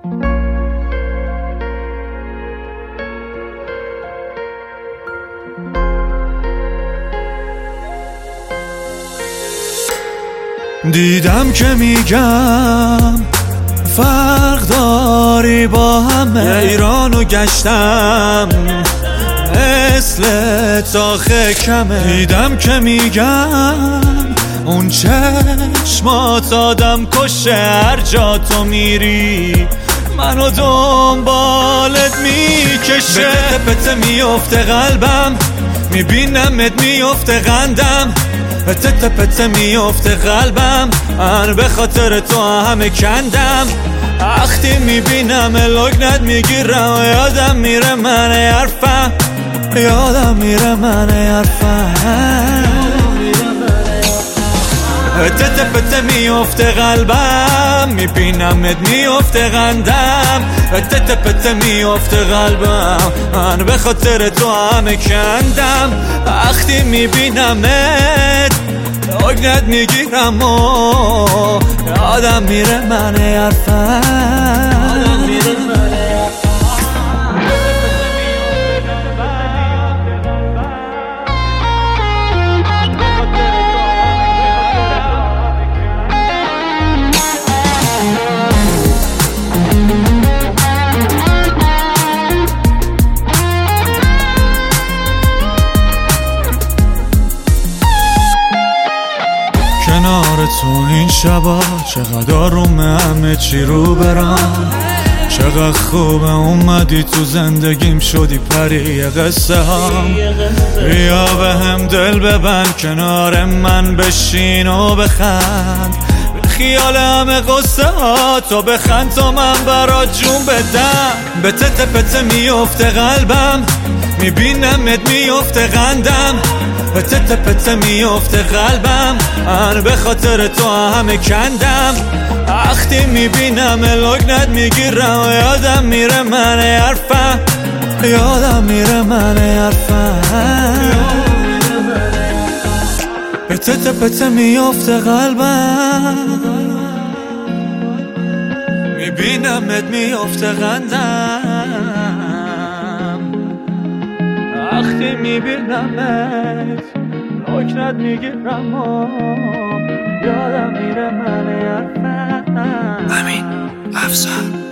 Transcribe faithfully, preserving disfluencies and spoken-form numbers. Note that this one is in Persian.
دیدم که میگم فرق داری با همه، ایرانو گشتم مثل تاخه کمه. دیدم که میگم اون چشمات آدم کشه، هر جا تو میری منو دنبالت میکشه. به پته پته میفته قلبم، میبینمت میفته قندم. پته پته میفته قلبم، من به خاطر تو همه کندم. وقتی میبینم لگنت میگیرم، یادم میره من حرفم، یادم میره من حرفم. پته پته میفته قلبم، میبینمت میفته قندم. پته پته میفته قلبم، من به خاطر تو همه کندم. وقتی میبینمت لگنت میگیرم و یادم میره من حرفم. کنار تو این شبا چقدر آرومه، همه چی رو برام. چقدر خوبه اومدی تو زندگیم، شدی پری قصه هم. بیا به هم دل ببند، کنار من بشین و بخند. به خیال همه قصه ها تو بخند تا من برات جون بدم. به تته پته میفته قلبم، میبینمت میفته قندم. پته پته میفته قلبم، من به خاطر تو همه کندم. وقتی میبینم لگنت میگیرم، یادم میره من حرفم، یادم میره من حرفم. پته پته میفته قلبم، میبینمت میفته قندم. وقتی میبینمت لگنت میگیرم و یادم میره من حرفم. امین افسر